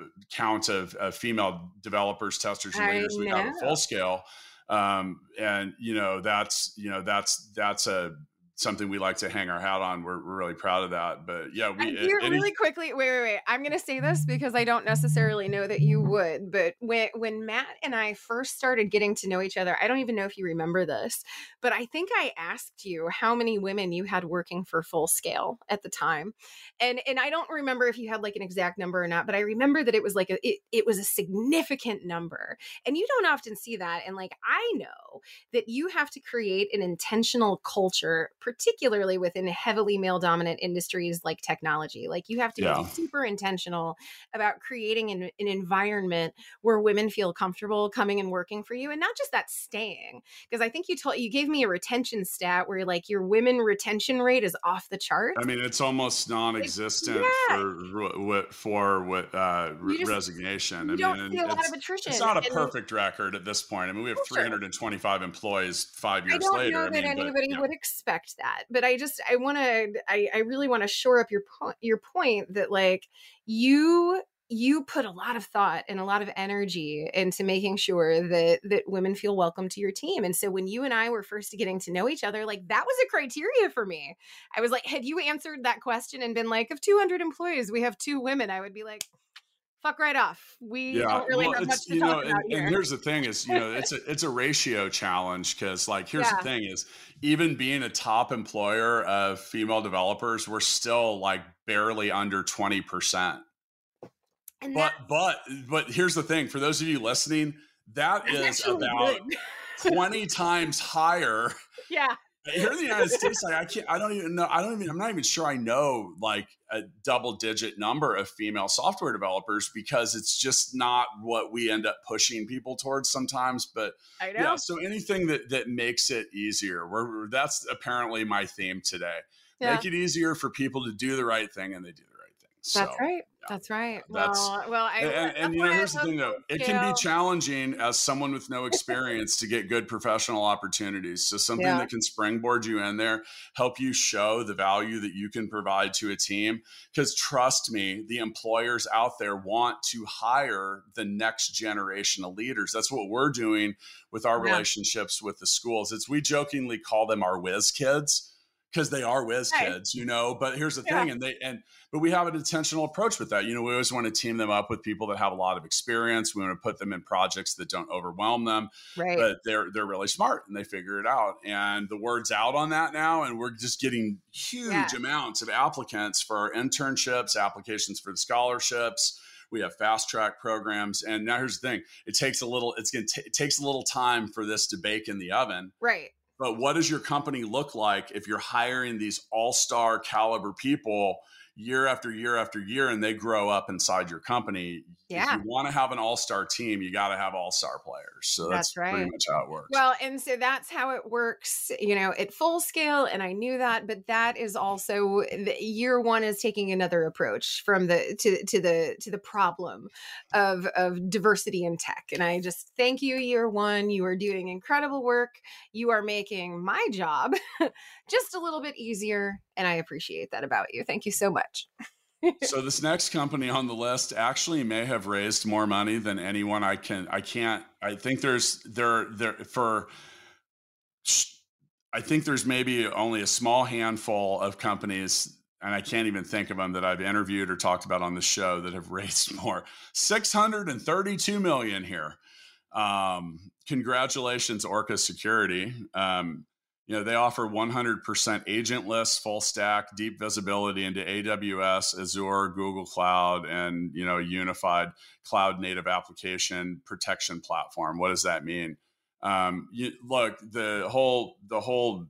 count of, of female developers, testers, and I leaders we have at know. Full Scale. Um, and you know that's you know that's that's a something we like to hang our hat on. We're, we're really proud of that. But yeah, we I do any, really quickly. Wait, wait, wait. I'm going to say this because I don't necessarily know that you would. But when when Matt and I first started getting to know each other, I don't even know if you remember this, but I think I asked you how many women you had working for Full Scale at the time, and and I don't remember if you had like an exact number or not. But I remember that it was like a it, it was a significant number, and you don't often see that. And like I know that you have to create an intentional culture, particularly within heavily male dominant industries like technology. Like you have to Yeah. be super intentional about creating an, an environment where women feel comfortable coming and working for you, and not just that, staying. Because I think you told you gave me a retention stat where like your women retention rate is off the charts. I mean, it's almost non-existent yeah. for what for what uh, You just- resignation. you I don't mean, and see a lot it's, of attrition. it's not a And- perfect record at this point. I mean, we have Oh, sure. three hundred twenty-five employees five I years don't later. know I that mean, but, anybody yeah. would expect that, but I just I want to I I really want to shore up your point your point that like you you put a lot of thought and a lot of energy into making sure that that women feel welcome to your team. And so when you and I were first getting to know each other, like that was a criteria for me. I was like, had you answered that question and been like, of two hundred employees, we have two women, I would be like, fuck right off. We Yeah, don't really well, have much it's to you talk know, about and, here. and here's the thing: is you know, it's a it's a ratio challenge, because like here's Yeah. the thing: is even being a top employer of female developers, we're still like barely under twenty percent. And But that- but but here's the thing: for those of you listening, that that's is actually about good. twenty times higher. Yeah. Here in the United States, like I can't, I don't even know, I don't even, I'm not even sure I know like a double digit number of female software developers, because it's just not what we end up pushing people towards sometimes. But I know. yeah, so anything that that makes it easier, we're, that's apparently my theme today. Yeah. Make it easier for people to do the right thing, and they do the right thing. So, That's right. yeah. That's right. That's- well, well, I and, and, that's and you know, why I here's the love thing though, Full it can be Scale. challenging as someone with no experience to get good professional opportunities. So something Yeah. that can springboard you in there, help you show the value that you can provide to a team. Because trust me, the employers out there want to hire the next generation of leaders. That's what we're doing with our Yeah. relationships with the schools. It's, we jokingly call them our whiz kids, because they are whiz Right. kids, you know, but here's the Yeah. thing. And they, and, but we have an intentional approach with that. You know, we always want to team them up with people that have a lot of experience. We want to put them in projects that don't overwhelm them, Right. but they're, they're really smart and they figure it out. And the word's out on that now. And we're just getting huge Yeah. amounts of applicants for our internships, applications for the scholarships. We have fast track programs. And now here's the thing. It takes a little, it's going to, it takes a little time for this to bake in the oven. Right. But what does your company look like if you're hiring these all-star caliber people year after year after year and they grow up inside your company? Yeah. If you want to have an all-star team, you got to have all-star players. So that's, That's right. pretty much how it works. Well, and so that's how it works, you know, at full scale. And I knew that, but that is also the year one is taking another approach from the to to the to the problem of of diversity in tech. And I just thank you, year one. You are doing incredible work. You are making my job just a little bit easier, and I appreciate that about you. Thank you so much. So this next company on the list actually may have raised more money than anyone I can, I can't, I think there's there, there for, I think there's maybe only a small handful of companies, and I can't even think of them, that I've interviewed or talked about on the show that have raised more. six hundred thirty-two million here. Um, congratulations, Orca Security. Um, You know, they offer one hundred percent agentless, full stack, deep visibility into A W S, Azure, Google Cloud, and, you know, a unified cloud native application protection platform. What does that mean? Um, you, look, the whole, the whole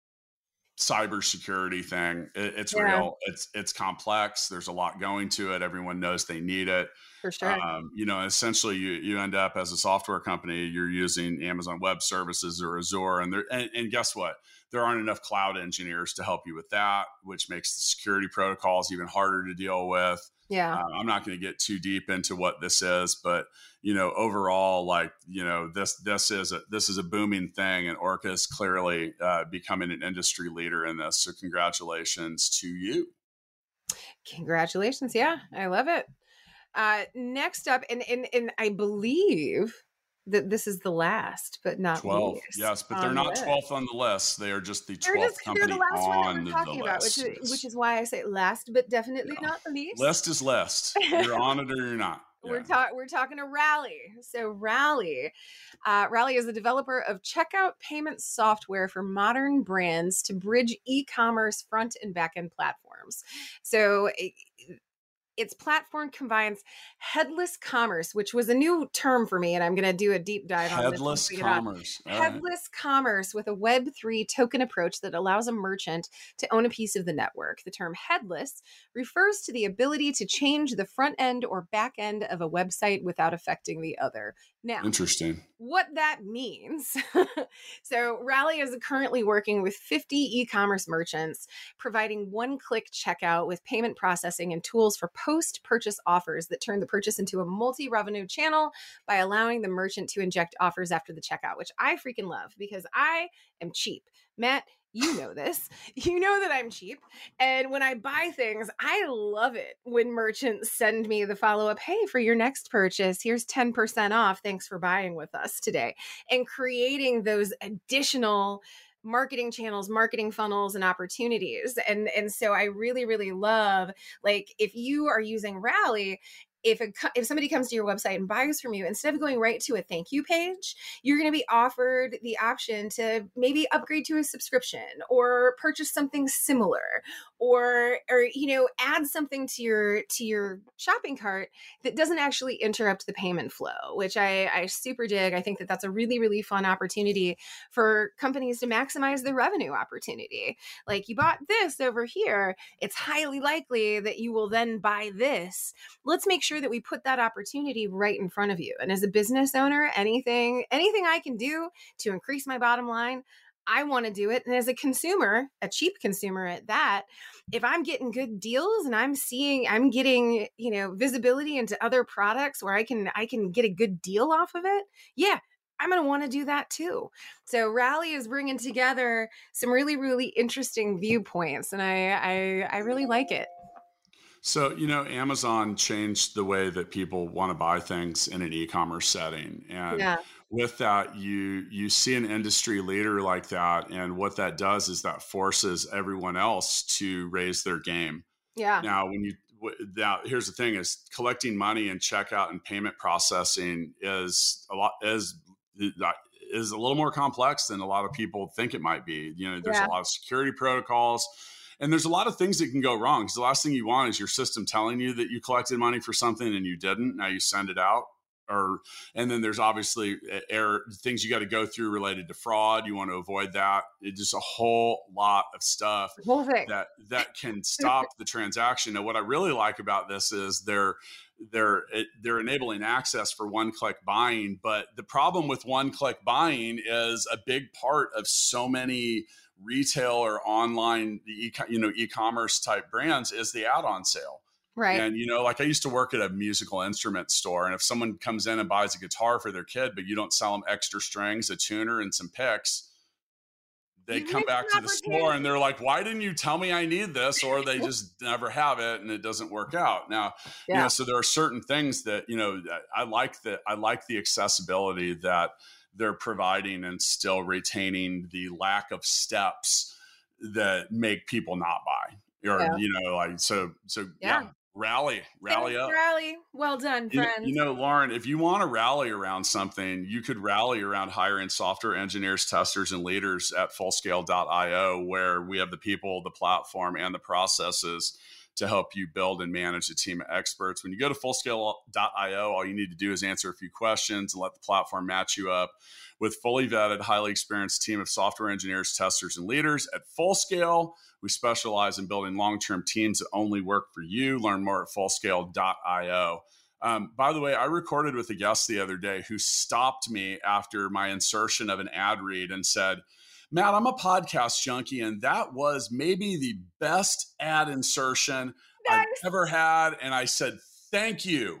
cybersecurity thing, it, it's Yeah. real. It's, it's complex. There's a lot going to it. Everyone knows they need it. For sure. Um, you know, essentially you, you end up as a software company, you're using Amazon Web Services or Azure, and there, and, and guess what? There aren't enough cloud engineers to help you with that, which makes the security protocols even harder to deal with. Yeah. Uh, I'm not going to get too deep into what this is, but, you know, overall, like, you know, this, this is a, this is a booming thing, and Orca is clearly uh, becoming an industry leader in this. So congratulations to you. Congratulations. Yeah, I love it. Uh, next up, and, and, and I believe that this is the last, but not twelve. least. Yes, but on they're the not list. twelfth on the list. They are just the They're twelfth just company they're the last one that on we're the talking about, which list. is, which is why I say last, but definitely Yeah. not the least. List is list. You're on it or you're not. We're Yeah. talking. We're talking to Rally. So Rally, uh, Rally is a developer of checkout payment software for modern brands to bridge e-commerce front and back end platforms. So. It, Its platform combines headless commerce, which was a new term for me, and I'm going to do a deep dive on this. Headless once we get on. commerce. All right. Headless commerce with a Web three token approach that allows a merchant to own a piece of the network. The term headless refers to the ability to change the front end or back end of a website without affecting the other. Now, Interesting. what that means. So Rally is currently working with fifty e-commerce merchants, providing one-click checkout with payment processing and tools for post-purchase offers that turn the purchase into a multi-revenue channel by allowing the merchant to inject offers after the checkout, which I freaking love because I am cheap. Matt, you know this. You know that I'm cheap. And when I buy things, I love it when merchants send me the follow-up, hey, for your next purchase, here's ten percent off. Thanks for buying with us today. And creating those additional marketing channels, marketing funnels, and opportunities. And, and so I really, really love, like, if you are using Rally, if a, if somebody comes to your website and buys from you, instead of going right to a thank you page, you're going to be offered the option to maybe upgrade to a subscription or purchase something similar, or or you know, add something to your to your shopping cart that doesn't actually interrupt the payment flow, which I, I super dig. I think that that's a really, really fun opportunity for companies to maximize their revenue opportunity. Like, you bought this over here, it's highly likely that you will then buy this. Let's make sure that we put that opportunity right in front of you. And as a business owner, anything, anything I can do to increase my bottom line, I want to do it. And as a consumer, a cheap consumer at that, if I'm getting good deals and I'm seeing, I'm getting, you know, visibility into other products where I can, I can get a good deal off of it. Yeah, I'm going to want to do that too. So Rally is bringing together some really, really interesting viewpoints. And I, I, I really like it. So, you know, Amazon changed the way that people want to buy things in an e-commerce setting. And Yeah. with that, you you see an industry leader like that, and what that does is that forces everyone else to raise their game. Yeah. Now, when you now here's the thing: is collecting money and checkout and payment processing is a lot is is a little more complex than a lot of people think it might be. You know, there's Yeah. a lot of security protocols. And there's a lot of things that can go wrong, because the last thing you want is your system telling you that you collected money for something and you didn't. Now you send it out. Or, and then there's obviously error things you got to go through related to fraud. You want to avoid that. It's just a whole lot of stuff The whole thing. that that can stop the transaction. Now, what I really like about this is they're they're they're enabling access for one-click buying. But the problem with one-click buying is a big part of so many retail or online, e- you know, e-commerce type brands is the add-on sale. Right. And, you know, like I used to work at a musical instrument store. And if someone comes in and buys a guitar for their kid, but you don't sell them extra strings, a tuner, and some picks, they You come missed back an to the opportunity. store and they're like, why didn't you tell me I need this? Or they just never have it and it doesn't work out. Now, Yeah. you know, so there are certain things that, you know, I like that. I like the accessibility that they're providing and still retaining the lack of steps that make people not buy. Or, Yeah. you know, like, so, so Yeah. yeah, rally, rally Thanks, up. Rally. Well done, You know, friends. you know, Lauren, if you want to rally around something, you could rally around hiring software engineers, testers, and leaders at fullscale dot io, where we have the people, the platform, and the processes to help you build and manage a team of experts. When you go to fullscale dot io, all you need to do is answer a few questions and let the platform match you up with fully vetted, highly experienced team of software engineers, testers, and leaders. At Fullscale, we specialize in building long-term teams that only work for you. Learn more at fullscale dot io. Um, by the way, I recorded with a guest the other day who stopped me after my insertion of an ad read and said, Matt, I'm a podcast junkie, and that was maybe the best ad insertion Nice. I've ever had. And I said, thank you.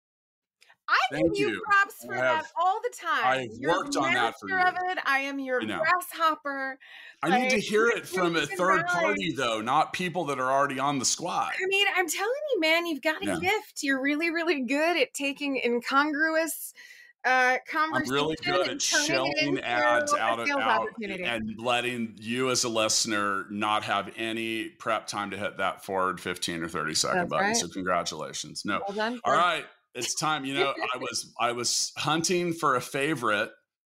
I Thank give you, you. props for I have- that all the time. I've You're worked the on that for master of you. it. I am your I know. grasshopper. I need to Like, hear you're it from a freaking third right. party, though, not people that are already on the squad. I mean, I'm telling you, man, you've got a Yeah. gift. You're really, really good at taking incongruous uh, I'm conversation really good and at turning it shilling into ads a out of sales out opportunity. and letting you as a listener not have any prep time to hit that forward fifteen or thirty second That's button. right. So congratulations. No. Well done. All right. It's time. You know, I was I was hunting for a favorite,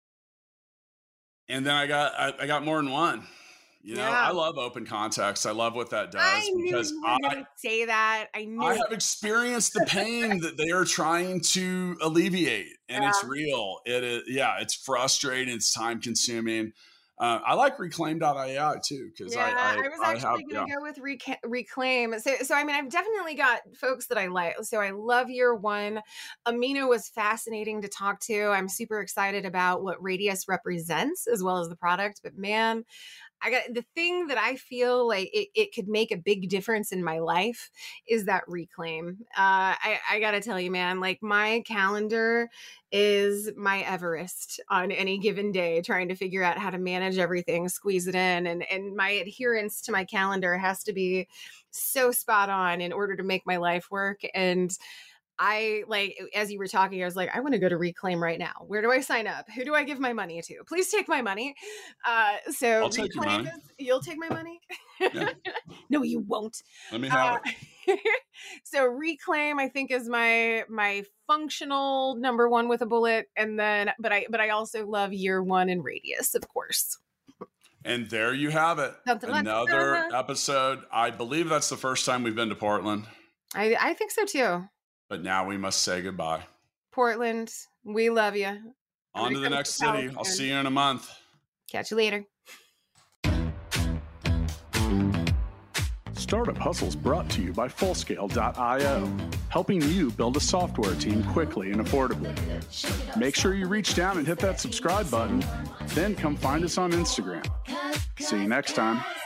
and then I got I, I got more than one. You know, Yeah. I love open context. I love what that does I knew because you were I, going to say that. I knew. I have experienced the pain that they are trying to alleviate, and it's Yeah. real. It is, yeah, it's frustrating. It's time consuming. Uh, I like reclaim dot I A I too, because Yeah, I, I, I was I actually have, going to yeah. go with reca- reclaim. So, so I mean, I've definitely got folks that I like. So, I love Year One. Amino was fascinating to talk to. I'm super excited about what Radius represents as well as the product. But man, I got the thing that I feel like it, it could make a big difference in my life is that reclaim. Uh, I, I got to tell you, man, like my calendar is my Everest on any given day, trying to figure out how to manage everything, squeeze it in. And, and my adherence to my calendar has to be so spot on in order to make my life work. And I like, as you were talking, I was like, I want to go to Reclaim right now. Where do I sign up? Who do I give my money to? Please take my money. Uh, so I'll take your Reclaim money. is- you'll take my money? Yeah. No, you won't. Let me have Uh, it. so Reclaim, I think, is my my functional number one with a bullet, and then, but I but I also love Year One and Radius, of course. And there you have it. Dun, dun, dun, Another dun. episode. I believe that's the first time we've been to Portland, I I think so too. but now we must say goodbye. Portland, we love you. On to the next city. I'll see you in a month. Catch you later. Startup Hustles brought to you by fullscale dot io, helping you build a software team quickly and affordably. Make sure you reach down and hit that subscribe button, then come find us on Instagram. See you next time.